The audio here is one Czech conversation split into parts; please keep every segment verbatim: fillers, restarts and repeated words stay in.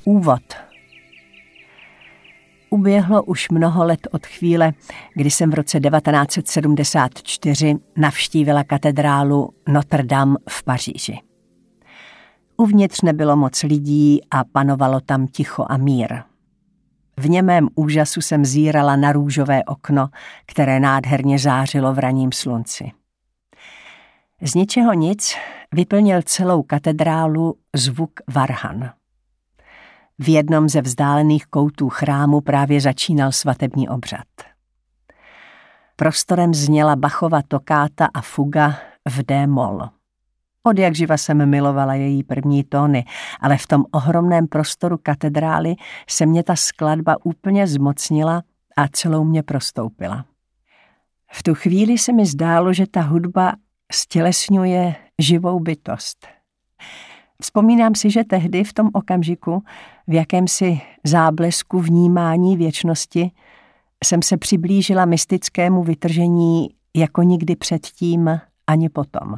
Úvod. Uběhlo už mnoho let od chvíle, kdy jsem v roce devatenáct set sedmdesát čtyři navštívila katedrálu Notre Dame v Paříži. Uvnitř nebylo moc lidí a panovalo tam ticho a mír. V němém úžasu jsem zírala na růžové okno, které nádherně zářilo v ranním slunci. Z ničeho nic vyplnil celou katedrálu zvuk varhan. V jednom ze vzdálených koutů chrámu právě začínal svatební obřad. Prostorem zněla Bachova tokáta a fuga v D-moll. Odjakživa jsem milovala její první tóny, ale v tom ohromném prostoru katedrály se mě ta skladba úplně zmocnila a celou mě prostoupila. V tu chvíli se mi zdálo, že ta hudba stělesňuje živou bytost. Vzpomínám si, že tehdy v tom okamžiku, v jakémsi záblesku vnímání věčnosti, jsem se přiblížila mystickému vytržení jako nikdy předtím ani potom.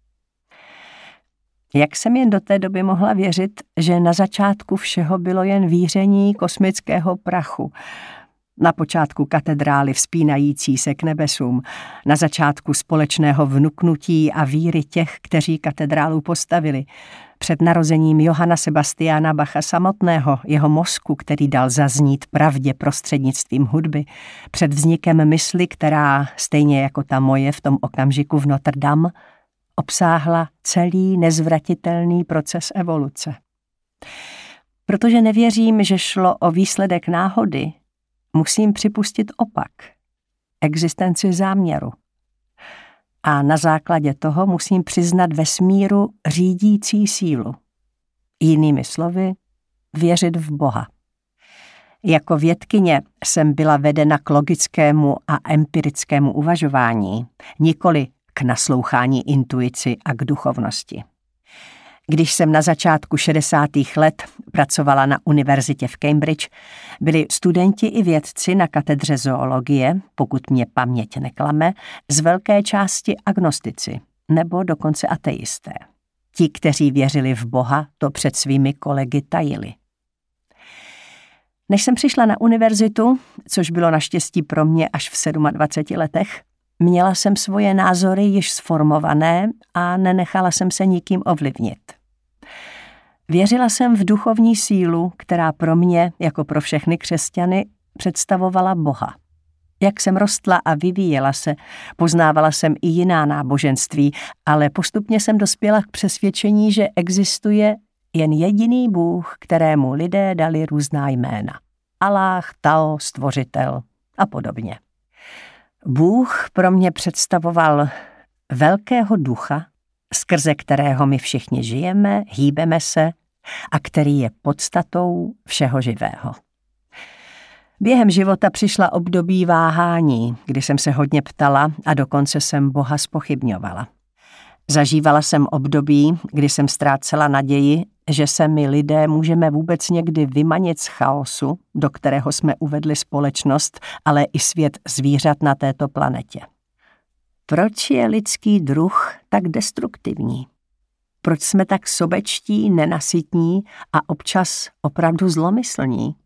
Jak jsem jen do té doby mohla věřit, že na začátku všeho bylo jen víření kosmického prachu, na počátku katedrály vzpínající se k nebesům, na začátku společného vnuknutí a víry těch, kteří katedrálu postavili, před narozením Johanna Sebastiana Bacha samotného, jeho mozku, který dal zaznít pravdě prostřednictvím hudby, před vznikem mysli, která, stejně jako ta moje v tom okamžiku v Notre Dame, obsáhla celý nezvratitelný proces evoluce. Protože nevěřím, že šlo o výsledek náhody, musím připustit opak, existenci záměru. A na základě toho musím přiznat vesmíru řídící sílu. Jinými slovy, věřit v Boha. Jako vědkyně jsem byla vedena k logickému a empirickému uvažování, nikoli k naslouchání intuici a k duchovnosti. Když jsem na začátku šedesátých let pracovala na univerzitě v Cambridge, byli studenti i vědci na katedře zoologie, pokud mě paměť neklame, z velké části agnostici, nebo dokonce ateisté. Ti, kteří věřili v Boha, to před svými kolegy tajili. Než jsem přišla na univerzitu, což bylo naštěstí pro mě až v dvaceti sedmi letech, měla jsem svoje názory již sformované a nenechala jsem se nikým ovlivnit. Věřila jsem v duchovní sílu, která pro mě, jako pro všechny křesťany, představovala Boha. Jak jsem rostla a vyvíjela se, poznávala jsem i jiná náboženství, ale postupně jsem dospěla k přesvědčení, že existuje jen jediný Bůh, kterému lidé dali různá jména. Aláh, Tao, Stvořitel a podobně. Bůh pro mě představoval velkého ducha, skrze kterého my všichni žijeme, hýbeme se a který je podstatou všeho živého. Během života přišla období váhání, kdy jsem se hodně ptala a dokonce jsem Boha zpochybňovala. Zažívala jsem období, kdy jsem ztrácela naději, že se my lidé můžeme vůbec někdy vymanit z chaosu, do kterého jsme uvedli společnost, ale i svět zvířat na této planetě. Proč je lidský druh tak destruktivní? Proč jsme tak sobečtí, nenasytní a občas opravdu zlomyslní?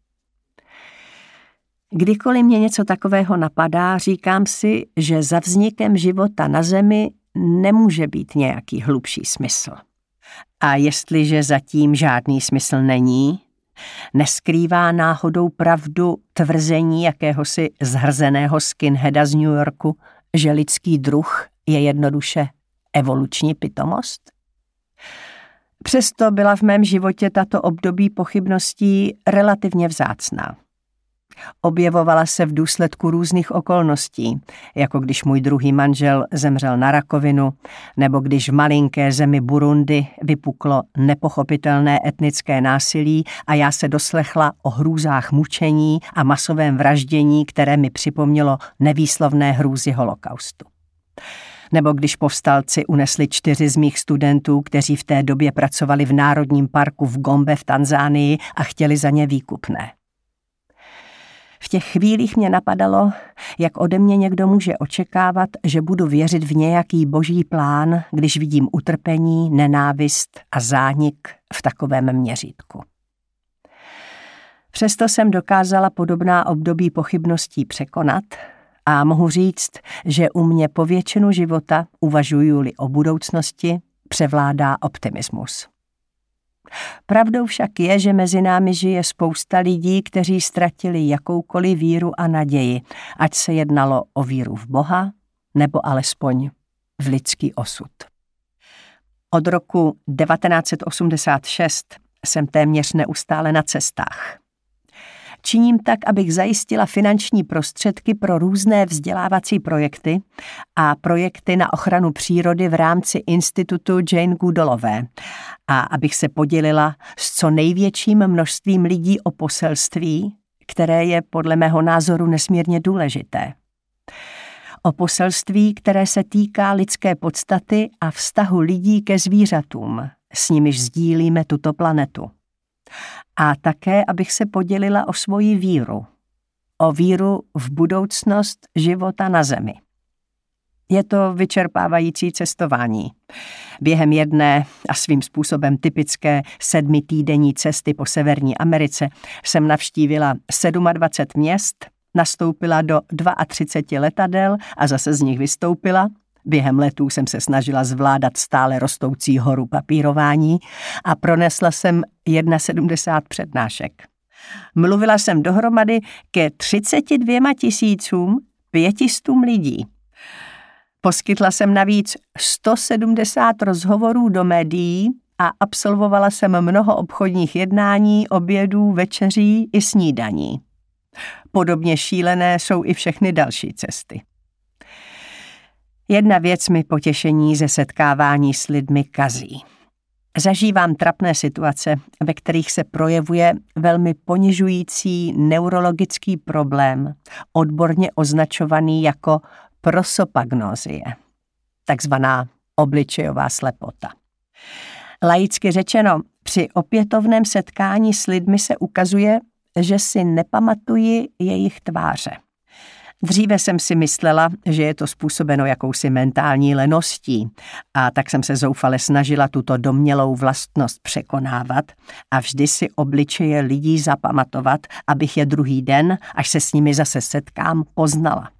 Kdykoliv mě něco takového napadá, říkám si, že za vznikem života na Zemi nemůže být nějaký hlubší smysl. A jestliže zatím žádný smysl není, neskrývá náhodou pravdu tvrzení jakéhosi zhrzeného skinheada z New Yorku, že lidský druh je jednoduše evoluční pitomost? Přesto byla v mém životě tato období pochybností relativně vzácná. Objevovala se v důsledku různých okolností, jako když můj druhý manžel zemřel na rakovinu, nebo když v malinké zemi Burundi vypuklo nepochopitelné etnické násilí a já se doslechla o hrůzách mučení a masovém vraždění, které mi připomnělo nevýslovné hrůzy holokaustu. Nebo když povstalci unesli čtyři z mých studentů, kteří v té době pracovali v Národním parku v Gombe v Tanzánii a chtěli za ně výkupné. V těch chvílích mě napadalo, jak ode mě někdo může očekávat, že budu věřit v nějaký boží plán, když vidím utrpení, nenávist a zánik v takovém měřítku. Přesto jsem dokázala podobná období pochybností překonat a mohu říct, že u mě po většinu života, uvažuju-li o budoucnosti, převládá optimismus. Pravdou však je, že mezi námi žije spousta lidí, kteří ztratili jakoukoliv víru a naději, ať se jednalo o víru v Boha, nebo alespoň v lidský osud. Od roku devatenáct set osmdesát šest jsem téměř neustále na cestách. Činím tak, abych zajistila finanční prostředky pro různé vzdělávací projekty a projekty na ochranu přírody v rámci institutu Jane Goodallové a abych se podělila s co největším množstvím lidí o poselství, které je podle mého názoru nesmírně důležité. O poselství, které se týká lidské podstaty a vztahu lidí ke zvířatům, s nimiž sdílíme tuto planetu. A také, abych se podělila o svoji víru. O víru v budoucnost života na Zemi. Je to vyčerpávající cestování. Během jedné a svým způsobem typické sedmitýdenní cesty po Severní Americe jsem navštívila dvacet sedm měst, nastoupila do třicet dva letadel a zase z nich vystoupila. Během letů jsem se snažila zvládat stále rostoucí horu papírování a pronesla jsem sedmdesát jedna přednášek. Mluvila jsem dohromady ke třiceti dvěma tisícům pětistům lidí. Poskytla jsem navíc sto sedmdesát rozhovorů do médií a absolvovala jsem mnoho obchodních jednání, obědů, večeří i snídaní. Podobně šílené jsou i všechny další cesty. Jedna věc mi potěšení ze setkávání s lidmi kazí. Zažívám trapné situace, ve kterých se projevuje velmi ponižující neurologický problém, odborně označovaný jako prosopagnozie, takzvaná obličejová slepota. Laicky řečeno, při opětovném setkání s lidmi se ukazuje, že si nepamatuji jejich tváře. Dříve jsem si myslela, že je to způsobeno jakousi mentální leností a tak jsem se zoufale snažila tuto domnělou vlastnost překonávat a vždy si obličeje lidí zapamatovat, abych je druhý den, až se s nimi zase setkám, poznala.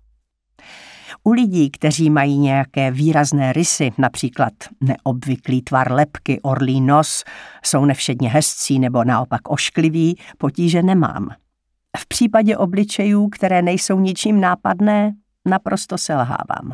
U lidí, kteří mají nějaké výrazné rysy, například neobvyklý tvar lebky, orlí nos, jsou nevšedně hezcí nebo naopak oškliví, potíže nemám. V případě obličejů, které nejsou ničím nápadné, naprosto selhávám.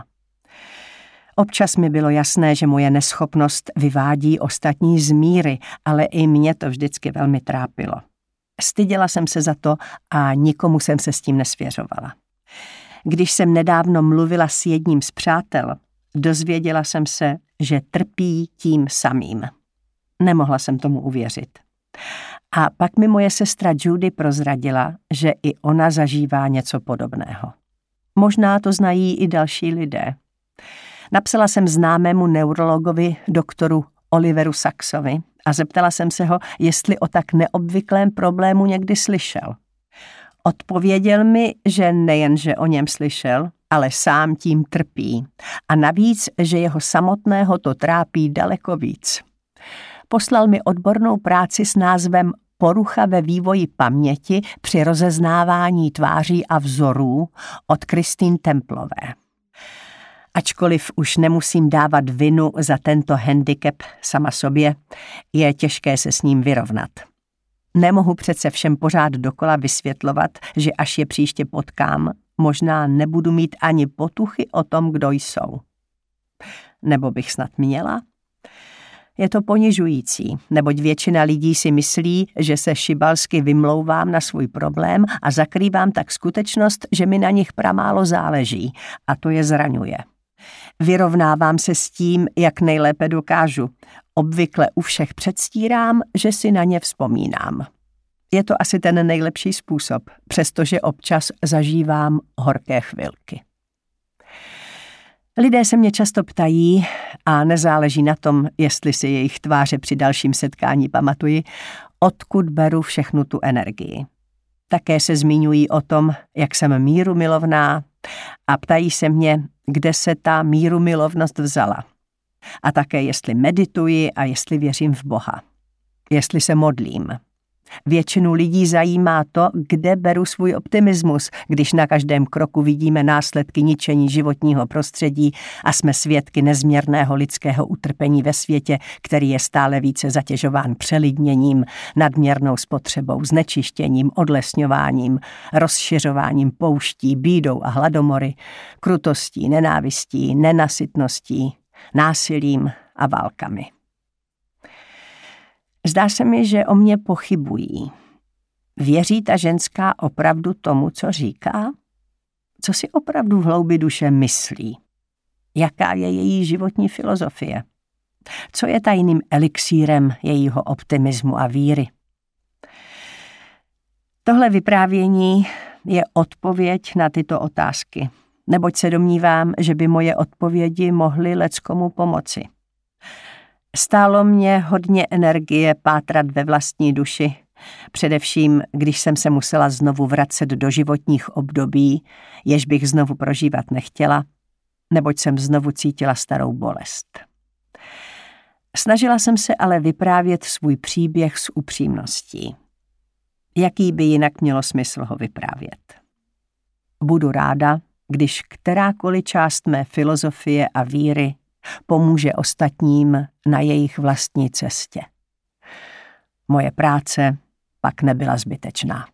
Občas mi bylo jasné, že moje neschopnost vyvádí ostatní z míry, ale i mě to vždycky velmi trápilo. Styděla jsem se za to a nikomu jsem se s tím nesvěřovala. Když jsem nedávno mluvila s jedním z přátel, dozvěděla jsem se, že trpí tím samým. Nemohla jsem tomu uvěřit. A pak mi moje sestra Judy prozradila, že i ona zažívá něco podobného. Možná to znají i další lidé. Napsala jsem známému neurologovi doktoru Oliveru Saxovi a zeptala jsem se ho, jestli o tak neobvyklém problému někdy slyšel. Odpověděl mi, že nejenže o něm slyšel, ale sám tím trpí. A navíc, že jeho samotného to trápí daleko víc. Poslal mi odbornou práci s názvem Porucha ve vývoji paměti při rozeznávání tváří a vzorů od Christine Templové. Ačkoliv už nemusím dávat vinu za tento handicap sama sobě, je těžké se s ním vyrovnat. Nemohu přece všem pořád dokola vysvětlovat, že až je příště potkám, možná nebudu mít ani potuchy o tom, kdo jsou. Nebo bych snad měla? Je to ponižující, neboť většina lidí si myslí, že se šibalsky vymlouvám na svůj problém a zakrývám tak skutečnost, že mi na nich pramálo záleží, a to je zraňuje. Vyrovnávám se s tím, jak nejlépe dokážu. Obvykle u všech předstírám, že si na ně vzpomínám. Je to asi ten nejlepší způsob, přestože občas zažívám horké chvilky. Lidé se mě často ptají, a nezáleží na tom, jestli si jejich tváře při dalším setkání pamatuji, odkud beru všechnu tu energii. Také se zmiňují o tom, jak jsem mírumilovná, a ptají se mě, kde se ta mírumilovnost vzala. A také jestli medituji a jestli věřím v Boha. Jestli se modlím. Většinu lidí zajímá to, kde beru svůj optimismus, když na každém kroku vidíme následky ničení životního prostředí a jsme svědky nezměrného lidského utrpení ve světě, který je stále více zatěžován přelidněním, nadměrnou spotřebou, znečištěním, odlesňováním, rozšiřováním pouští, bídou a hladomory, krutostí, nenávistí, nenasytností, násilím a válkami. Zdá se mi, že o mě pochybují. Věří ta ženská opravdu tomu, co říká? Co si opravdu v hloubi duše myslí? Jaká je její životní filozofie? Co je tajným elixírem jejího optimismu a víry? Tohle vyprávění je odpověď na tyto otázky, neboť se domnívám, že by moje odpovědi mohly leckomu pomoci. Stálo mě hodně energie pátrat ve vlastní duši, především když jsem se musela znovu vracet do životních období, jež bych znovu prožívat nechtěla, neboť jsem znovu cítila starou bolest. Snažila jsem se ale vyprávět svůj příběh s upřímností. Jaký by jinak mělo smysl ho vyprávět? Budu ráda, když kterákoliv část mé filozofie a víry pomůže ostatním na jejich vlastní cestě. Moje práce pak nebyla zbytečná.